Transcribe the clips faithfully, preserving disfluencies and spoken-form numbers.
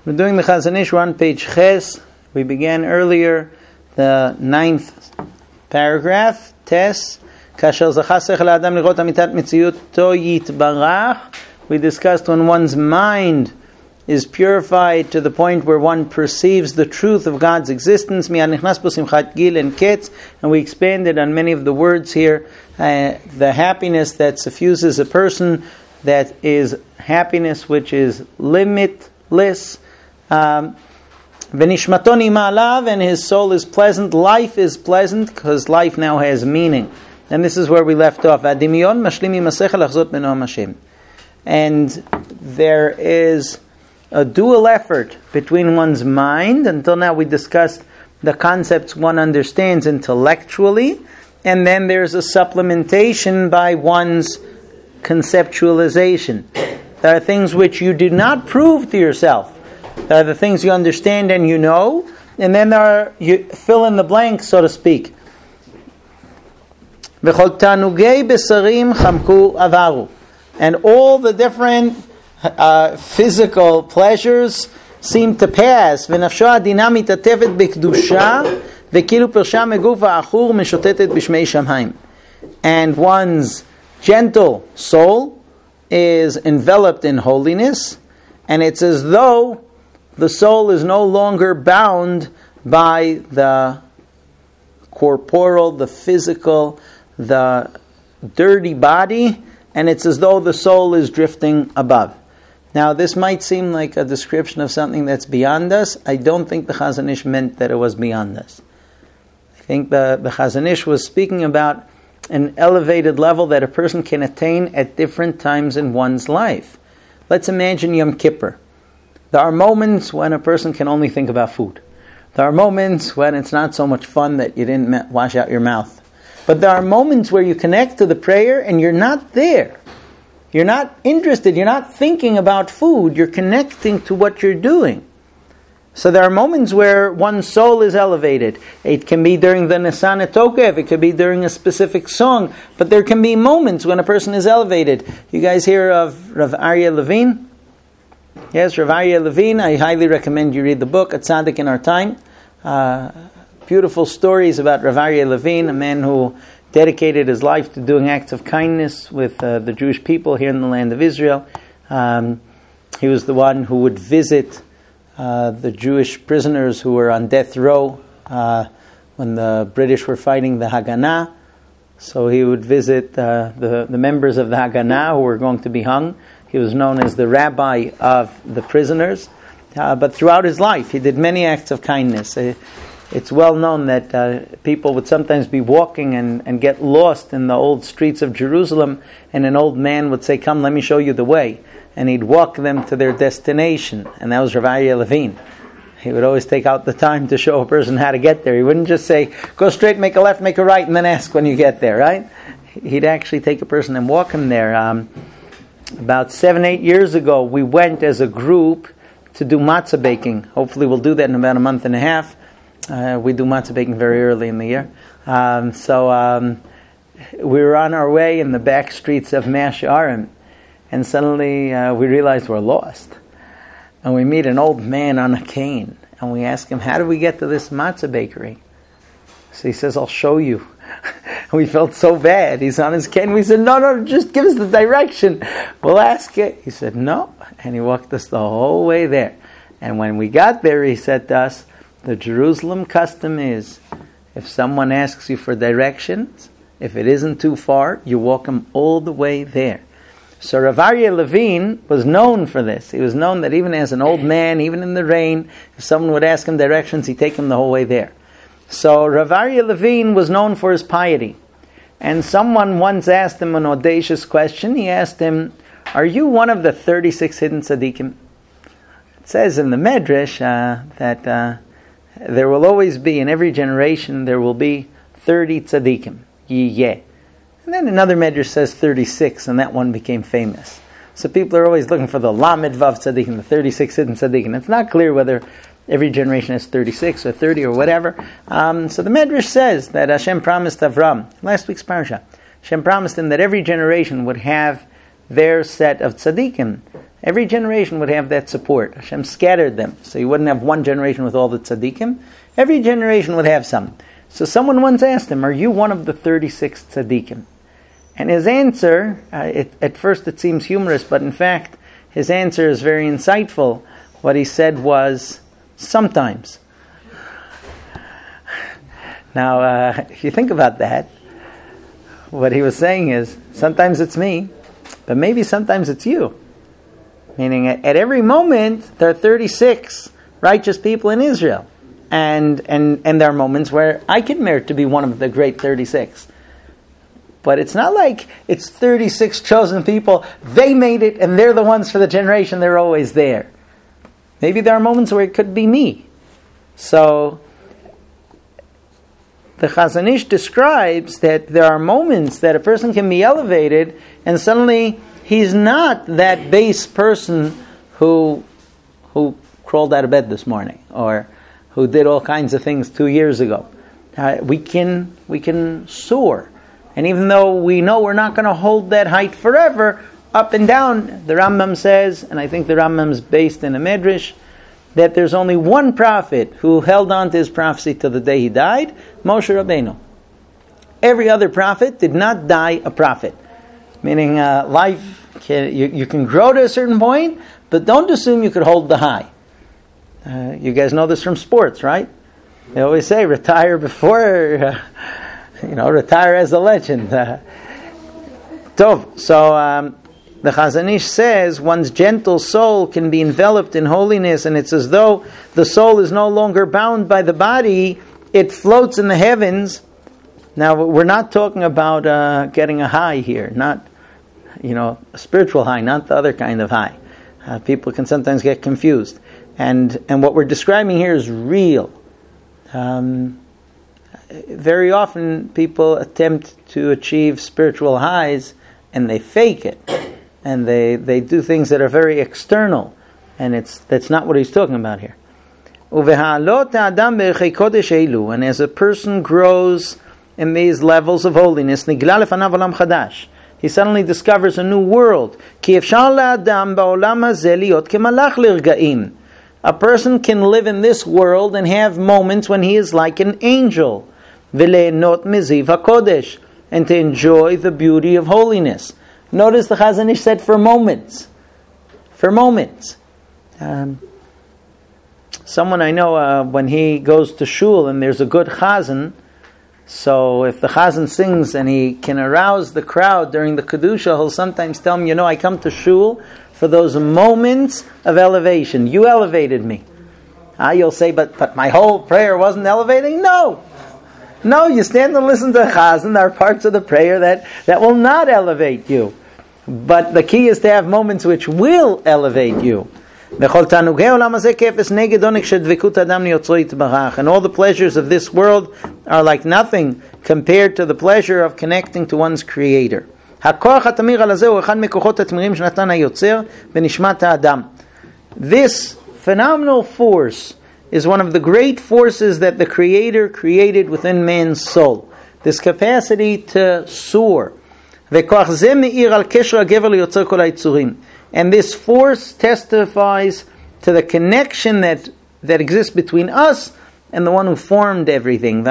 We're doing the Chazon Ish. We're on page Ches. We began earlier the ninth paragraph. Tes. Kasher zacha sechel ha'adam lirot amitat metziuto yitbarach. We discussed when one's mind is purified to the point where one perceives the truth of God's existence. Miyad nichnas bo simchat gil and ketz. And we expanded on many of the words here. Uh, the happiness that suffuses a person, that is happiness which is limitless. Um, V'nishmato ni'ma alav, and his soul is pleasant. Life is pleasant because life now has meaning. And this is where we left off. Adimion mashlim im hasechel achzot b'noam Hashem. And there is a dual effort between one's mind. Until now we discussed the concepts one understands intellectually, and then there's a supplementation by one's conceptualization. There are things which you do not prove to yourself. There are the things you understand and you know, and then there are, you fill in the blanks, so to speak. V'chol tanugei besarim chamku avaru. And all the different uh, physical pleasures seem to pass. V'nafsho adina mitatevet b'kedusha v'kilu persha meguf ha'achur meshotetet b'shmei shamayim. And one's gentle soul is enveloped in holiness, and it's as though the soul is no longer bound by the corporal, the physical, the dirty body, and it's as though the soul is drifting above. Now, this might seem like a description of something that's beyond us. I don't think the Chazon Ish meant that it was beyond us. I think the, the Chazon Ish was speaking about an elevated level that a person can attain at different times in one's life. Let's imagine Yom Kippur. There are moments when a person can only think about food. There are moments when it's not so much fun that you didn't wash out your mouth. But there are moments where you connect to the prayer and you're not there. You're not interested. You're not thinking about food. You're connecting to what you're doing. So there are moments where one's soul is elevated. It can be during the Nisan Tokev. It could be during a specific song. But there can be moments when a person is elevated. You guys hear of Rav Aryeh Levine? Yes, Rav Aryeh Levine. I highly recommend you read the book, A Tzaddik in Our Time. Uh, beautiful stories about Rav Aryeh Levine, a man who dedicated his life to doing acts of kindness with uh, the Jewish people here in the land of Israel. Um, he was the one who would visit uh, the Jewish prisoners who were on death row uh, when the British were fighting the Haganah. So he would visit uh, the, the members of the Haganah who were going to be hung. He was known as the rabbi of the prisoners. Uh, but throughout his life, he did many acts of kindness. Uh, it's well known that uh, people would sometimes be walking and, and get lost in the old streets of Jerusalem, and an old man would say, "Come, let me show you the way." And he'd walk them to their destination. And that was Rav Aryeh Levine. He would always take out the time to show a person how to get there. He wouldn't just say, "Go straight, make a left, make a right, and then ask when you get there," right? He'd actually take a person and walk him there. Um, About seven, eight years ago, we went as a group to do matzah baking. Hopefully we'll do that in about a month and a half. Uh, we do matzah baking very early in the year. Um, so um, we were on our way in the back streets of Mea Shearim, and suddenly uh, we realized we're lost. And we meet an old man on a cane, and we ask him, "How do we get to this matzah bakery?" So he says, "I'll show you." We felt so bad. He's on his cane. We said, no, no, just give us the direction. We'll ask it. He said, no. And he walked us the whole way there. And when we got there, he said to us, the Jerusalem custom is, if someone asks you for directions, if it isn't too far, you walk them all the way there. So Rav Aryeh Levine was known for this. He was known that even as an old man, even in the rain, if someone would ask him directions, he'd take him the whole way there. So Rav Aryeh Levine was known for his piety. And someone once asked him an audacious question. He asked him, "Are you one of the thirty-six hidden tzaddikim?" It says in the Medrash uh, that uh, there will always be, in every generation, there will be thirty tzaddikim. Yeh. And then another Medrash says thirty-six, and that one became famous. So people are always looking for the Lamed Vav tzaddikim, the thirty-six hidden tzaddikim. It's not clear whether every generation has thirty-six or thirty or whatever. Um, so the Medrash says that Hashem promised Avram, last week's parasha, Hashem promised him that every generation would have their set of tzaddikim. Every generation would have that support. Hashem scattered them, so you wouldn't have one generation with all the tzaddikim. Every generation would have some. So someone once asked him, are you one of the thirty-six tzaddikim? And his answer, uh, it, at first it seems humorous, but in fact, his answer is very insightful. What he said was, sometimes. Now, uh, if you think about that, what he was saying is, sometimes it's me, but maybe sometimes it's you. Meaning, at, at every moment, there are thirty-six righteous people in Israel. And, and, and there are moments where I can merit to be one of the great thirty-six. But it's not like it's thirty-six chosen people, they made it, and they're the ones for the generation, they're always there. Maybe there are moments where it could be me. So, the Chazon Ish describes that there are moments that a person can be elevated, and suddenly he's not that base person who who crawled out of bed this morning, or who did all kinds of things two years ago. Uh, we can we can soar. And even though we know we're not going to hold that height forever, up and down, the Rambam says, and I think the Rambam's based in a Medrash, that there's only one prophet who held on to his prophecy till the day he died, Moshe Rabbeinu. Every other prophet did not die a prophet. Meaning uh, life, can, you, you can grow to a certain point, but don't assume you could hold the high. Uh, you guys know this from sports, right? They always say, retire before... Uh, You know, retire as a legend. Uh, Tov. So um, the Chazon Ish says one's gentle soul can be enveloped in holiness, and it's as though the soul is no longer bound by the body; it floats in the heavens. Now, we're not talking about uh, getting a high here, not you know a spiritual high, not the other kind of high. Uh, people can sometimes get confused, and and what we're describing here is real. Um, Very often people attempt to achieve spiritual highs and they fake it. And they, they do things that are very external. And it's that's not what he's talking about here. And as a person grows in these levels of holiness, he suddenly discovers a new world. A person can live in this world and have moments when he is like an angel. V'le'enot miziv hakodesh, and to enjoy the beauty of holiness. Notice the Chazon Ish said for moments. For moments. Um, someone I know, uh, when he goes to shul and there's a good chazan, so if the chazan sings and he can arouse the crowd during the kedusha, he'll sometimes tell them, you know, I come to shul for those moments of elevation. You elevated me. Ah, you'll say, but but my whole prayer wasn't elevating? No. No, you stand and listen to the chazan. There are parts of the prayer that, that will not elevate you. But the key is to have moments which will elevate you. And all the pleasures of this world are like nothing compared to the pleasure of connecting to one's Creator. This phenomenal force is one of the great forces that the Creator created within man's soul. This capacity to soar. And this force testifies to the connection that, that exists between us and the one who formed everything.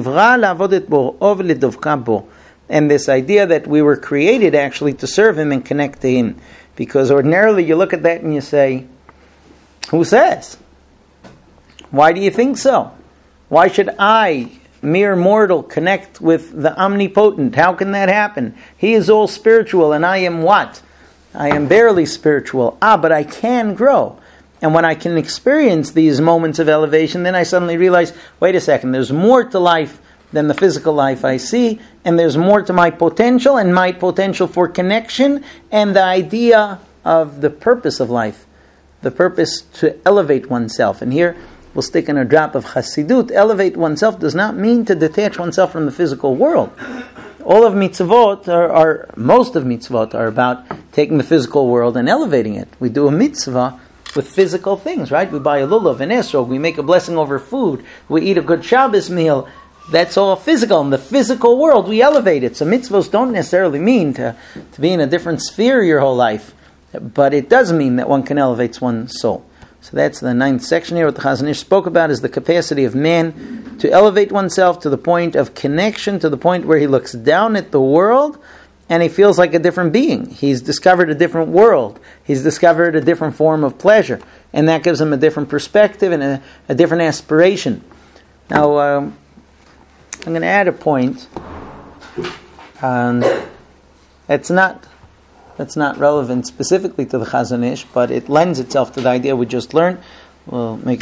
And this idea that we were created actually to serve Him and connect to Him. Because ordinarily you look at that and you say, who says? Why do you think so? Why should I, mere mortal, connect with the omnipotent? How can that happen? He is all spiritual and I am what? I am barely spiritual. Ah, but I can grow. And when I can experience these moments of elevation, then I suddenly realize, wait a second, there's more to life than the physical life I see, and there's more to my potential, and my potential for connection, and the idea of the purpose of life, the purpose to elevate oneself. And here, we'll stick in a drop of Chassidut. Elevate oneself does not mean to detach oneself from the physical world. All of mitzvot, are, are most of mitzvot, are about taking the physical world and elevating it. We do a mitzvah with physical things, right? We buy a lulav, an esrog, we make a blessing over food, we eat a good Shabbos meal. that's all physical. In the physical world, we elevate it. So mitzvos don't necessarily mean to, to be in a different sphere your whole life, but it does mean that one can elevate one's soul. So that's the ninth section here. What the Chazon Ish spoke about is the capacity of man to elevate oneself to the point of connection, to the point where he looks down at the world and he feels like a different being. He's discovered a different world. He's discovered a different form of pleasure. And that gives him a different perspective and a, a different aspiration. Now, um, I'm going to add a point. Um, it's not... That's not relevant specifically to the Chazon Ish, but it lends itself to the idea we just learned. We'll make